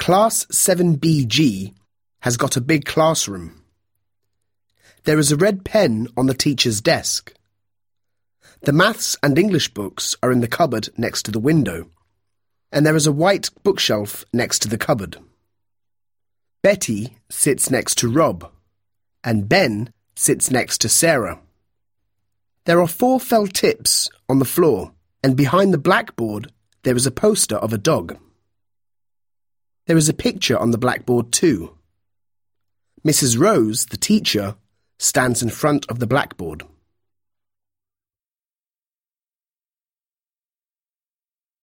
Class 7BG has got a big classroom. There is a red pen on the teacher's desk. The maths and English books are in the cupboard next to the window, and there is a white bookshelf next to the cupboard. Betty sits next to Rob, and Ben sits next to Sarah. There are 4 felt tips on the floor, and behind the blackboard there is a poster of a dog. There is a picture on the blackboard too. Mrs. Rose, the teacher, stands in front of the blackboard.